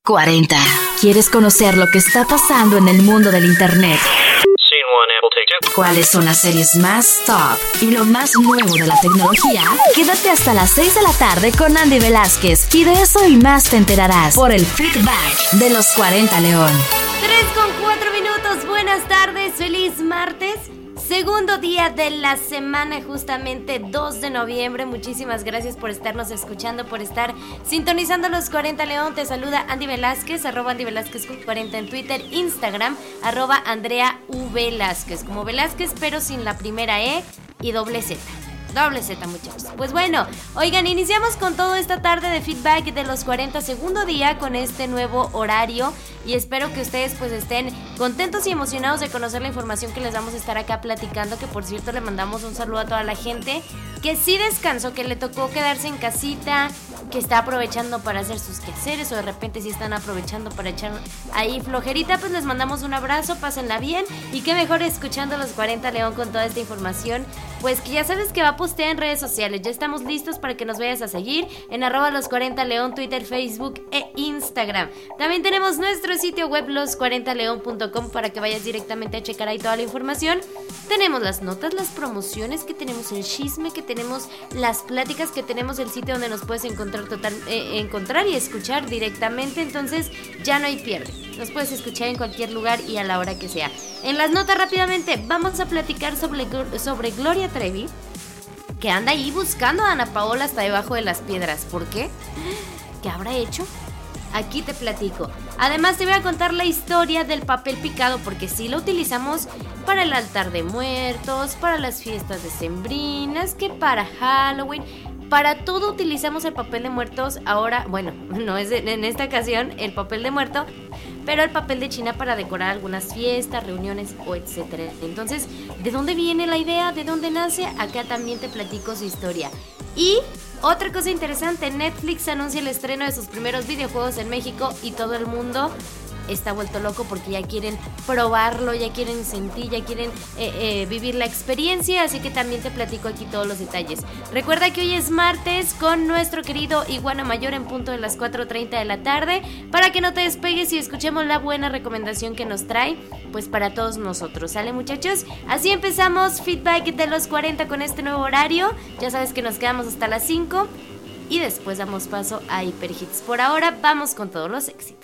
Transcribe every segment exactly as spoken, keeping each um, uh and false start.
cuarenta. ¿Quieres conocer lo que está pasando en el mundo del internet? ¿Cuáles son las series más top y lo más nuevo de la tecnología? Quédate hasta las seis de la tarde con Andy Velázquez y de eso y más te enterarás por el Feedback de los cuarenta León. tres con cuatro minutos, buenas tardes, feliz martes. Segundo día de la semana, justamente dos de noviembre. Muchísimas gracias por estarnos escuchando, por estar sintonizando los cuarenta León. Te saluda Andy Velázquez, arroba Andy Velázquez cuarenta en Twitter, Instagram, arroba Andrea U Velázquez, como Velázquez pero sin la primera E y doble Z. Doble Z, muchachos. Pues bueno, oigan, iniciamos con todo esta tarde de Feedback de los cuarenta, segundo día con este nuevo horario. Y espero que ustedes pues estén contentos y emocionados de conocer la información que les vamos a estar acá platicando. Que por cierto le mandamos un saludo a toda la gente que sí descansó, que le tocó quedarse en casita, que está aprovechando para hacer sus quehaceres, o de repente sí están aprovechando para echar ahí flojerita. Pues les mandamos un abrazo, pásenla bien. Y qué mejor escuchando los cuarenta León con toda esta información, pues que ya sabes que va a postear en redes sociales. Ya estamos listos para que nos vayas a seguir en arroba los cuarenta León, Twitter, Facebook e Instagram. También tenemos nuestro sitio web los cuarenta león punto com para que vayas directamente a checar ahí toda la información. Tenemos las notas, las promociones, que tenemos el chisme, que tenemos las pláticas, que tenemos el sitio donde nos puedes encontrar total, eh, encontrar y escuchar directamente. Entonces ya no hay pierde, nos puedes escuchar en cualquier lugar y a la hora que sea. En las notas rápidamente vamos a platicar sobre, sobre Gloria Trevi, que anda ahí buscando a Ana Paola hasta debajo de las piedras. ¿Por qué? ¿Qué habrá hecho? Aquí te platico. Además te voy a contar la historia del papel picado, porque sí lo utilizamos para el altar de muertos, para las fiestas decembrinas, que para Halloween. Para todo utilizamos el papel de muertos. Ahora, bueno, no es de, en esta ocasión el papel de muerto, pero el papel de China para decorar algunas fiestas, reuniones o etcétera. Entonces, ¿de dónde viene la idea? ¿De dónde nace? Acá también te platico su historia. Y otra cosa interesante, Netflix anuncia el estreno de sus primeros videojuegos en México y todo el mundo está vuelto loco porque ya quieren probarlo, ya quieren sentir, ya quieren eh, eh, vivir la experiencia, así que también te platico aquí todos los detalles. Recuerda que hoy es martes con nuestro querido Iguana Mayor en punto de las cuatro treinta de la tarde, para que no te despegues y escuchemos la buena recomendación que nos trae, pues para todos nosotros, ¿sale, muchachos? Así empezamos Feedback de los cuarenta con este nuevo horario. Ya sabes que nos quedamos hasta las cinco y después damos paso a Hiperhits. Por ahora vamos con todos los éxitos.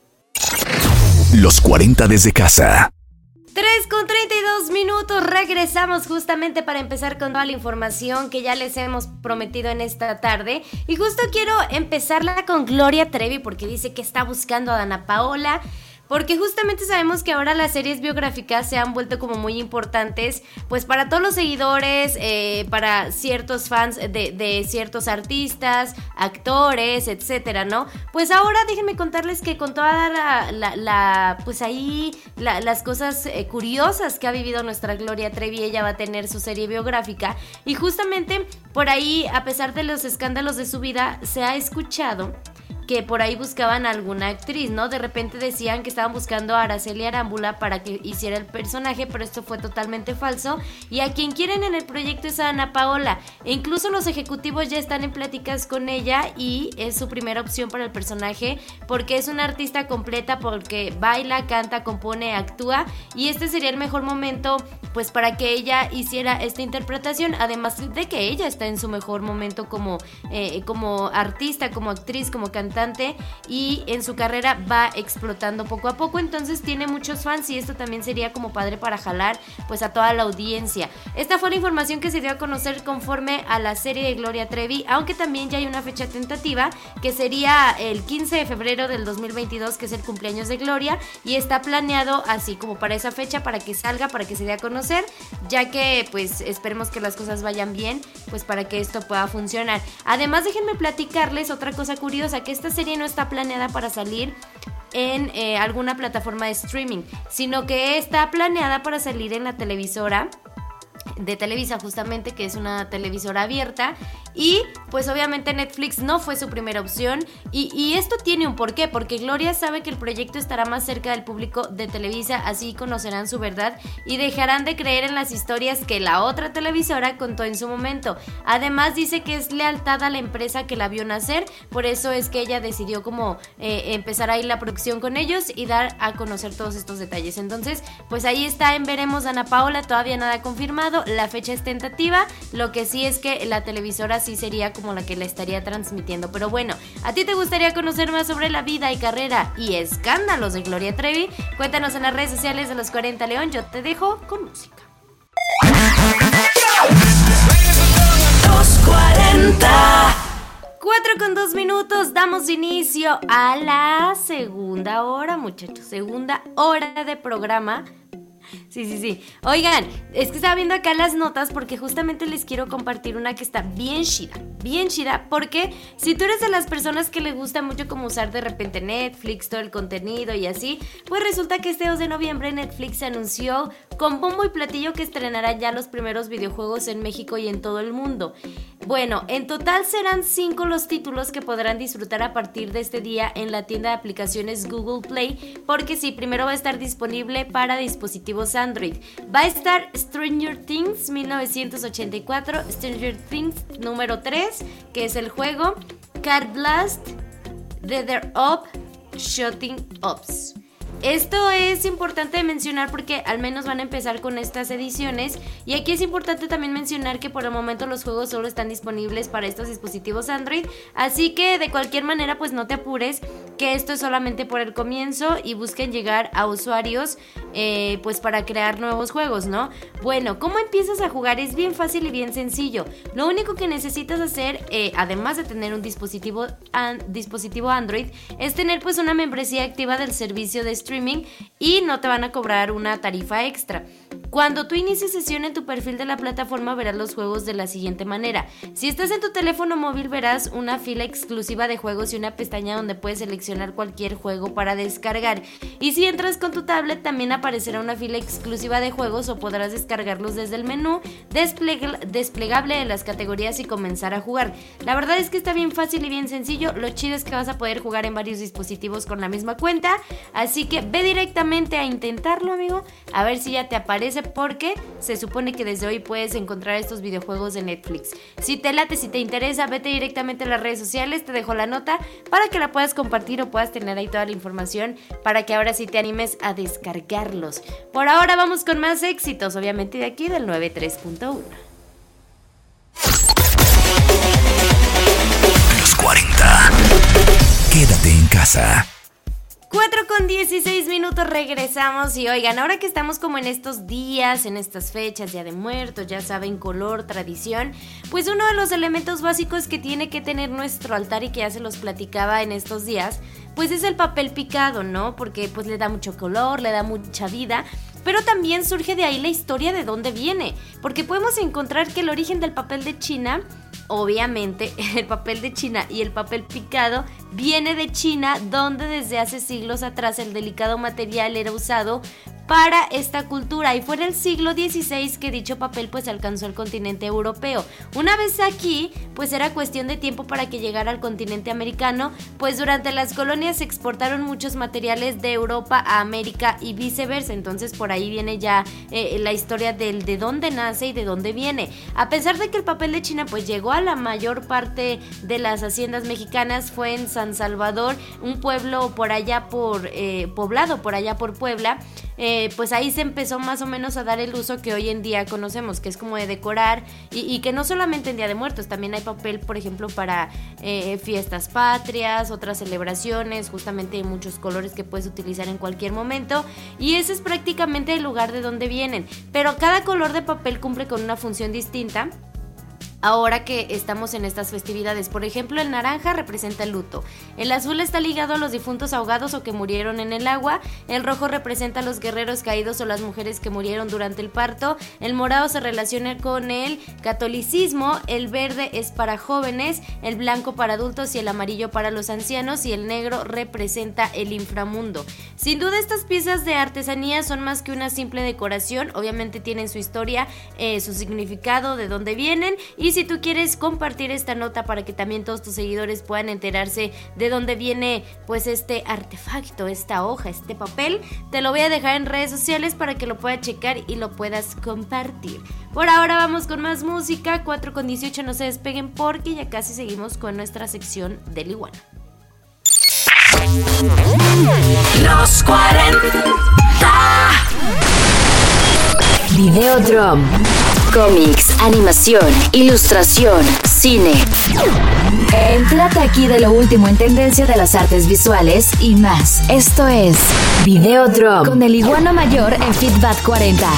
Los cuarenta desde casa. tres con treinta y dos minutos, regresamos justamente para empezar con toda la información que ya les hemos prometido en esta tarde. Y justo quiero empezarla con Gloria Trevi, porque dice que está buscando a Ana Paola. Porque justamente sabemos que ahora las series biográficas se han vuelto como muy importantes, pues para todos los seguidores, eh, para ciertos fans de, de ciertos artistas, actores, etcétera, ¿no? Pues ahora déjenme contarles que con toda la, la, la pues ahí, la, las cosas eh, curiosas que ha vivido nuestra Gloria Trevi, ella va a tener su serie biográfica. Y justamente por ahí, a pesar de los escándalos de su vida, se ha escuchado que por ahí buscaban a alguna actriz, ¿no? De repente decían que estaban buscando a Araceli Arámbula para que hiciera el personaje, pero esto fue totalmente falso. Y a quien quieren en el proyecto es a Ana Paola. E incluso los ejecutivos ya están en pláticas con ella y es su primera opción para el personaje, porque es una artista completa, porque baila, canta, compone, actúa, y este sería el mejor momento pues para que ella hiciera esta interpretación, además de que ella está en su mejor momento como, eh, como artista, como actriz, como cantante, y en su carrera va explotando poco a poco. Entonces tiene muchos fans y esto también sería como padre para jalar pues a toda la audiencia. Esta fue la información que se dio a conocer conforme a la serie de Gloria Trevi, aunque también ya hay una fecha tentativa que sería el quince de febrero del dos mil veintidós, que es el cumpleaños de Gloria, y está planeado así como para esa fecha, para que salga, para que se dé a conocer, ya que pues esperemos que las cosas vayan bien, pues para que esto pueda funcionar. Además, déjenme platicarles otra cosa curiosa, que esta serie no está planeada para salir en eh, alguna plataforma de streaming, sino que está planeada para salir en la televisora de Televisa, justamente, que es una televisora abierta, y pues obviamente Netflix no fue su primera opción y, y esto tiene un porqué, porque Gloria sabe que el proyecto estará más cerca del público de Televisa, así conocerán su verdad y dejarán de creer en las historias que la otra televisora contó en su momento. Además dice que es lealtad a la empresa que la vio nacer, por eso es que ella decidió como eh, empezar ahí la producción con ellos y dar a conocer todos estos detalles. Entonces pues ahí está en veremos Ana Paola, todavía nada confirmado, la fecha es tentativa, lo que sí es que la televisora sí sería como la que la estaría transmitiendo. Pero bueno, ¿a ti te gustaría conocer más sobre la vida y carrera y escándalos de Gloria Trevi? Cuéntanos en las redes sociales de Los cuarenta León, yo te dejo con música. Los cuarenta. cuatro con dos minutos, damos inicio a la segunda hora, muchachos, segunda hora de programa. Sí, sí, sí. Oigan, es que estaba viendo acá las notas porque justamente les quiero compartir una que está bien chida, bien chida, porque si tú eres de las personas que le gusta mucho como usar de repente Netflix, todo el contenido y así, pues resulta que este dos de noviembre Netflix anunció con bombo y platillo que estrenará ya los primeros videojuegos en México y en todo el mundo. Bueno, en total serán cinco los títulos que podrán disfrutar a partir de este día en la tienda de aplicaciones Google Play, porque sí, primero va a estar disponible para dispositivos Android. Va a estar Stranger Things mil novecientos ochenta y cuatro, Stranger Things número tres, que es el juego, Card Blast, Tether Up, Shooting Ups. Esto es importante mencionar porque al menos van a empezar con estas ediciones, y aquí es importante también mencionar que por el momento los juegos solo están disponibles para estos dispositivos Android, así que de cualquier manera pues no te apures, que esto es solamente por el comienzo y busquen llegar a usuarios eh, pues para crear nuevos juegos, ¿no? Bueno, ¿cómo empiezas a jugar? Es bien fácil y bien sencillo. Lo único que necesitas hacer, eh, además de tener un dispositivo, an- dispositivo Android, es tener pues una membresía activa del servicio de streaming y no te van a cobrar una tarifa extra. Cuando tú inicies sesión en tu perfil de la plataforma verás los juegos de la siguiente manera. Si estás en tu teléfono móvil verás una fila exclusiva de juegos y una pestaña donde puedes seleccionar cualquier juego para descargar. Y si entras con tu tablet también aparecerá una fila exclusiva de juegos o podrás descargarlos desde el menú despleg- desplegable de las categorías y comenzar a jugar. La verdad es que está bien fácil y bien sencillo. Lo chido es que vas a poder jugar en varios dispositivos con la misma cuenta. Así que ve directamente a intentarlo, amigo, a ver si ya te aparece, porque se supone que desde hoy puedes encontrar estos videojuegos de Netflix. Si te late, si te interesa, vete directamente a las redes sociales, te dejo la nota para que la puedas compartir o puedas tener ahí toda la información para que ahora sí te animes a descargarlos. Por ahora vamos con más éxitos, obviamente de aquí del noventa y tres punto uno. Los cuarenta. Quédate en casa. cuatro con dieciséis minutos, regresamos. Y oigan, ahora que estamos como en estos días, en estas fechas, Día de Muertos, ya saben, color, tradición, pues uno de los elementos básicos que tiene que tener nuestro altar y que ya se los platicaba en estos días, pues es el papel picado, ¿no? Porque pues le da mucho color, le da mucha vida, pero también surge de ahí la historia de dónde viene, porque podemos encontrar que el origen del papel de China, obviamente el papel de China y el papel picado viene de China, donde desde hace siglos atrás el delicado material era usado para esta cultura, y fue en el siglo dieciséis que dicho papel pues alcanzó el continente europeo. Una vez aquí, pues era cuestión de tiempo para que llegara al continente americano, pues durante las colonias se exportaron muchos materiales de Europa a América y viceversa. Entonces por ahí viene ya eh, la historia del de dónde nace y de dónde viene. A pesar de que el papel de China pues llegó a la mayor parte de las haciendas mexicanas, fue en San Salvador, un pueblo por allá por eh, poblado por allá por Puebla. Eh, pues ahí se empezó más o menos a dar el uso que hoy en día conocemos, que es como de decorar, y, y que no solamente en Día de Muertos, también hay papel, por ejemplo, para eh, fiestas patrias, otras celebraciones, justamente hay muchos colores que puedes utilizar en cualquier momento, y ese es prácticamente el lugar de donde vienen, pero cada color de papel cumple con una función distinta. Ahora que estamos en estas festividades, por ejemplo, el naranja representa el luto, el azul está ligado a los difuntos ahogados o que murieron en el agua, el rojo representa a los guerreros caídos o las mujeres que murieron durante el parto, el morado se relaciona con el catolicismo, el verde es para jóvenes, el blanco para adultos y el amarillo para los ancianos, y el negro representa el inframundo. Sin duda estas piezas de artesanía son más que una simple decoración, obviamente tienen su historia, eh, su significado, de dónde vienen, y Y si tú quieres compartir esta nota para que también todos tus seguidores puedan enterarse de dónde viene pues este artefacto, esta hoja, este papel, te lo voy a dejar en redes sociales para que lo puedas checar y lo puedas compartir. Por ahora vamos con más música, cuatro con dieciocho, no se despeguen porque ya casi seguimos con nuestra sección del Iguana. Los cuarenta. Videodrome. Cómics, animación, ilustración, cine. Entérate aquí de lo último en tendencia de las artes visuales y más. Esto es Videodrome con el Iguana Mayor en Feedback cuarenta.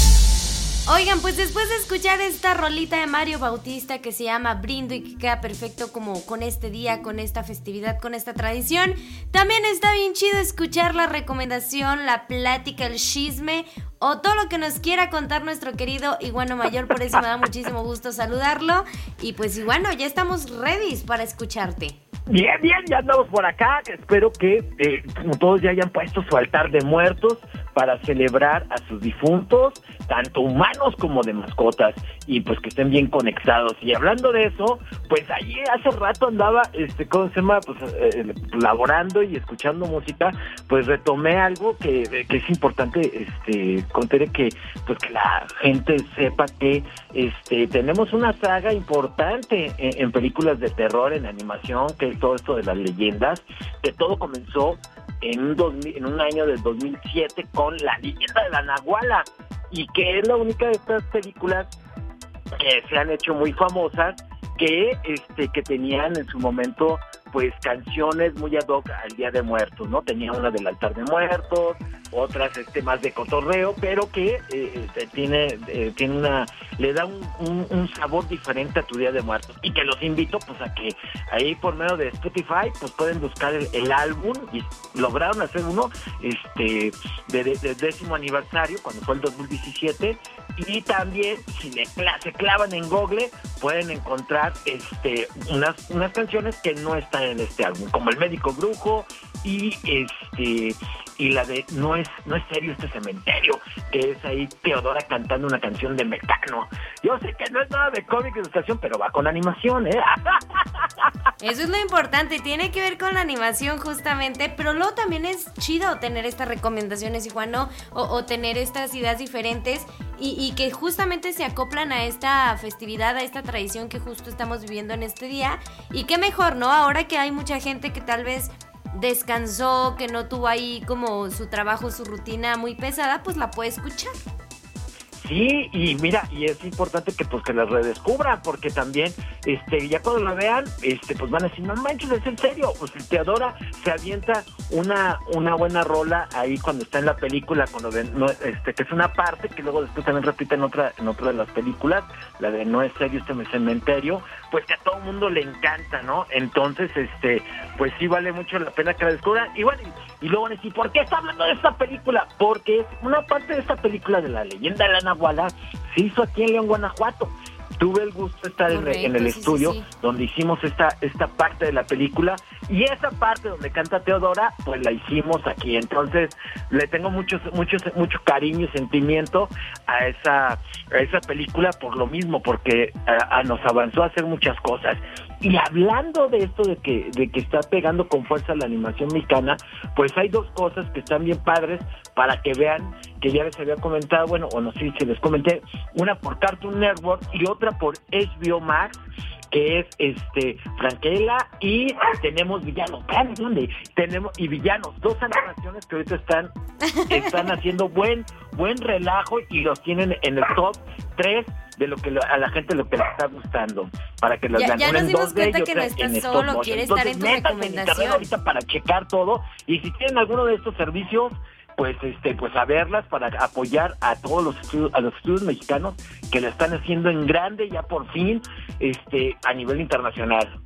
Oigan, pues después de escuchar esta rolita de Mario Bautista que se llama Brindo y que queda perfecto como con este día, con esta festividad, con esta tradición, también está bien chido escuchar la recomendación, la plática, el chisme o todo lo que nos quiera contar nuestro querido Iguano Mayor. Por eso me da muchísimo gusto saludarlo. Y pues Iguano, ya estamos ready para escucharte. Bien, bien, ya andamos por acá. Espero que eh, todos ya hayan puesto su altar de muertos para celebrar a sus difuntos, tanto humanos como de mascotas, y pues que estén bien conectados. Y hablando de eso, pues allí hace rato andaba, este, ¿cómo se llama? Pues eh, laborando y escuchando música, pues retomé algo que, que es importante, este, contaré que, pues que la gente sepa que, este, tenemos una saga importante en, en películas de terror, en animación, que es todo esto de las leyendas, que todo comenzó en un, dos mil, en un año del dos mil siete con La Leyenda de la Nahuala, y que es la única de estas películas que se han hecho muy famosas, que este que tenían en su momento pues canciones muy ad hoc al Día de Muertos, ¿no? Tenía una del altar de muertos, otras este más de cotorreo, pero que eh, tiene eh, tiene una le da un, un, un sabor diferente a tu Día de Muertos, y que los invito pues a que ahí por medio de Spotify pues pueden buscar el, el álbum, y lograron hacer uno este de, de, de décimo aniversario cuando fue el dos mil diecisiete, y también si le se clavan en Google pueden encontrar este unas unas canciones que no están en este álbum, como El Médico Brujo y este y la de No es no es serio este cementerio, que es ahí Teodora cantando una canción de Mecano. Yo sé que no es nada de cómic de ilustración, pero va con animación, ¿eh? Eso es lo importante, tiene que ver con la animación justamente, pero luego también es chido tener estas recomendaciones igual, ¿no? O, o tener estas ideas diferentes y, y que justamente se acoplan a esta festividad, a esta tradición que justo estamos viviendo en este día. Y qué mejor, ¿no? Ahora que hay mucha gente que tal vez descansó, que no tuvo ahí como su trabajo, su rutina muy pesada, pues la puede escuchar. Sí, y mira, y es importante que pues que las redescubran, porque también, este, ya cuando la vean, este, pues van a decir, no manches, es en serio, pues Teodora se avienta una, una buena rola ahí cuando está en la película, cuando ven, no, este, que es una parte que luego después también repite en otra, en otra de las películas, la de No es serio este cementerio, pues que a todo el mundo le encanta, ¿no? Entonces, este, pues sí vale mucho la pena que la descubran. Y bueno, y, y luego van a decir, ¿por qué está hablando de esta película? Porque es una parte de esta película de La Leyenda de la Nahuala se hizo aquí en León, Guanajuato. Tuve el gusto de estar Correcto, en, en el sí, estudio sí, sí. donde hicimos esta esta parte de la película, y esa parte donde canta Teodora pues la hicimos aquí. Entonces le tengo mucho mucho mucho cariño y sentimiento a esa a esa película por lo mismo, porque a, a nos avanzó a hacer muchas cosas. Y hablando de esto de que de que está pegando con fuerza la animación mexicana, pues hay dos cosas que están bien padres para que vean, que ya les había comentado, bueno, o no sé si les comenté, una por Cartoon Network y otra por H B O Max, que es este Franquela, y tenemos Villanos Grandes, tenemos y Villanos, dos animaciones que ahorita están están haciendo buen buen relajo y los tienen en el top tres de lo que lo, a la gente lo que le está gustando, para que las ya, vean. ya nos dimos cuenta de que no estás solo, quiere estar en tu recomendación ahorita para checar todo, y si tienen alguno de estos servicios, pues este pues a verlas para apoyar a todos los estudios, a los estudios mexicanos que la están haciendo en grande ya por fin este a nivel internacional.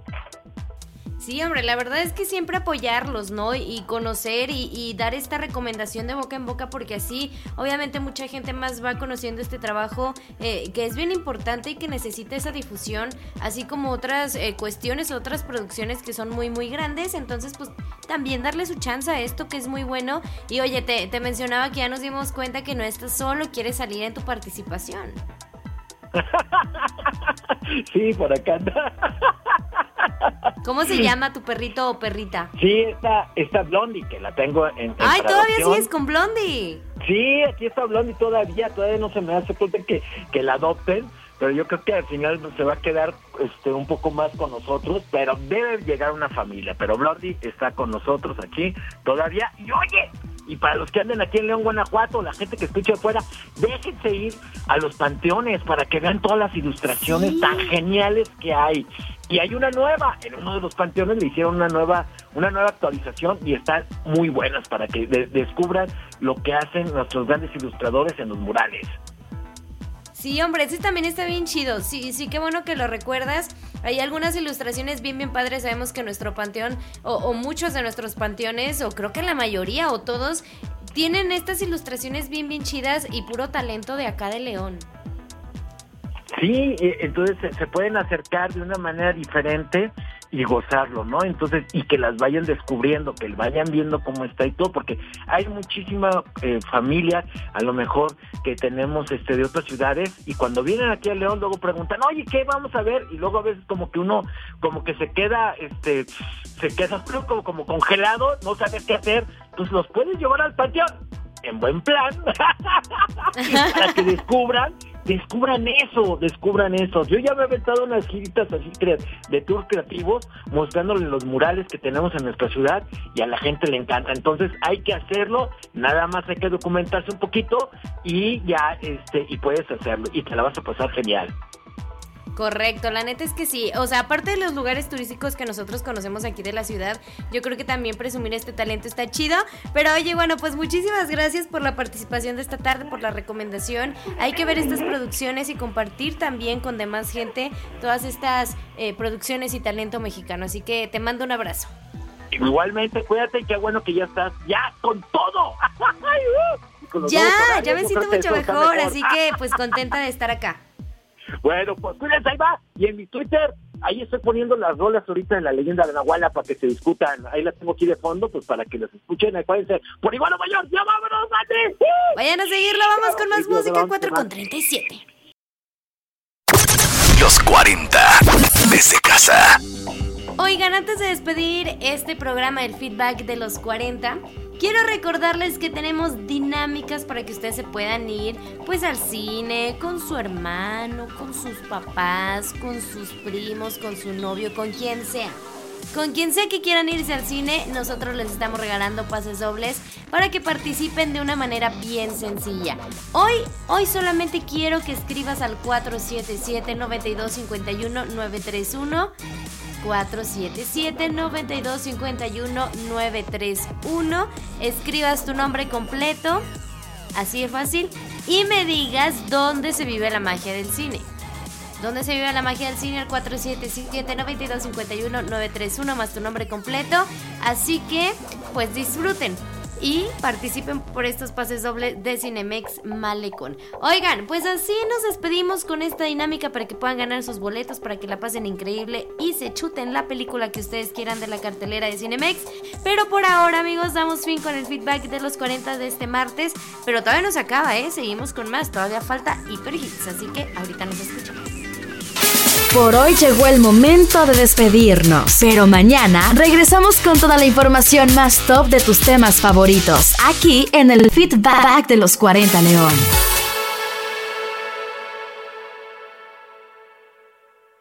Sí, hombre, la verdad es que siempre apoyarlos, ¿no? Y conocer y, y dar esta recomendación de boca en boca, porque así obviamente mucha gente más va conociendo este trabajo eh, que es bien importante y que necesita esa difusión, así como otras eh, cuestiones, otras producciones que son muy, muy grandes. Entonces, pues también darle su chance a esto que es muy bueno. Y oye, te, te mencionaba que ya nos dimos cuenta que no estás solo, quieres salir en tu participación. Sí, por acá anda. ¿Cómo se llama tu perrito o perrita? Sí, está, está Blondie, que la tengo en, en ¡Ay, para todavía adopción. sigues con Blondie! Sí, aquí está Blondie todavía, todavía no se me hace falta que, que la adopten, pero yo creo que al final se va a quedar este un poco más con nosotros, pero debe llegar una familia, pero Blondie está con nosotros aquí todavía, y oye, y para los que anden aquí en León, Guanajuato, la gente que escucha afuera, déjense ir a los panteones para que vean todas las ilustraciones sí. tan geniales que hay. Y hay una nueva, en uno de los panteones le hicieron una nueva una nueva actualización y están muy buenas para que de- descubran lo que hacen nuestros grandes ilustradores en los murales. Sí, hombre, ese también está bien chido. Sí, sí, qué bueno que lo recuerdas. Hay algunas ilustraciones bien, bien padres. Sabemos que nuestro panteón, o, o muchos de nuestros panteones, o creo que la mayoría, o todos, tienen estas ilustraciones bien, bien chidas y puro talento de acá de León. Sí, entonces se, se pueden acercar de una manera diferente y gozarlo, ¿no? Entonces, y que las vayan descubriendo, que vayan viendo cómo está y todo, porque hay muchísima eh, familia, a lo mejor, que tenemos este de otras ciudades, y cuando vienen aquí a León, luego preguntan, oye, ¿qué vamos a ver? Y luego a veces como que uno, como que se queda, este, se queda como, como congelado, no sabe qué hacer, pues los puedes llevar al panteón, en buen plan, para que descubran, descubran eso, descubran eso. Yo ya me he aventado unas giritas así de tours creativos, mostrándole los murales que tenemos en nuestra ciudad, y a la gente le encanta. Entonces hay que hacerlo, nada más hay que documentarse un poquito, y ya, este, y puedes hacerlo, y te la vas a pasar genial. Correcto, la neta es que sí, o sea, aparte de los lugares turísticos que nosotros conocemos aquí de la ciudad, yo creo que también presumir este talento está chido, pero oye, bueno, pues muchísimas gracias por la participación de esta tarde, por la recomendación. Hay que ver estas producciones y compartir también con demás gente todas estas eh, producciones y talento mexicano, así que te mando un abrazo. Igualmente, cuídate, y qué bueno que ya estás, ya con todo. Con ya, horarios, ya me siento mucho mejor, mejor, así que pues contenta de estar acá. Bueno, pues cuídense, ahí va. Y en mi Twitter, ahí estoy poniendo las rolas ahorita de la leyenda de Nahuala para que se discutan. Ahí las tengo aquí de fondo, pues para que las escuchen. Acuérdense, por igual o mayor, ya vámonos, Andy. Vayan a seguirlo, vamos con más música, cuatro con treinta y siete. Los cuarenta desde casa. Oigan, antes de despedir este programa del feedback de los cuarenta, quiero recordarles que tenemos dinámicas para que ustedes se puedan ir pues al cine, con su hermano, con sus papás, con sus primos, con su novio, con quien sea. Con quien sea que quieran irse al cine, nosotros les estamos regalando pases dobles para que participen de una manera bien sencilla. Hoy, hoy solamente quiero que escribas al cuatro siete siete, nueve dos cinco uno, nueve tres uno cuatro siete siete, nueve dos cinco uno, nueve tres uno. Escribas tu nombre completo, así de fácil, y me digas dónde se vive la magia del cine. ¿Dónde se vive la magia del cine? Al cuatro siete siete, nueve dos cinco uno, nueve tres uno más tu nombre completo. Así que, pues disfruten y participen por estos pases dobles de Cinemex Malecón. Oigan, pues así nos despedimos con esta dinámica para que puedan ganar sus boletos, para que la pasen increíble y se chuten la película que ustedes quieran de la cartelera de Cinemex. Pero por ahora, amigos, damos fin con el feedback de los cuarenta de este martes. Pero todavía no se acaba, ¿eh? Seguimos con más, todavía falta Hiper Hits, así que ahorita nos escuchamos. Por hoy llegó el momento de despedirnos, pero mañana regresamos con toda la información más top de tus temas favoritos, aquí en el Feedback de los cuarenta León.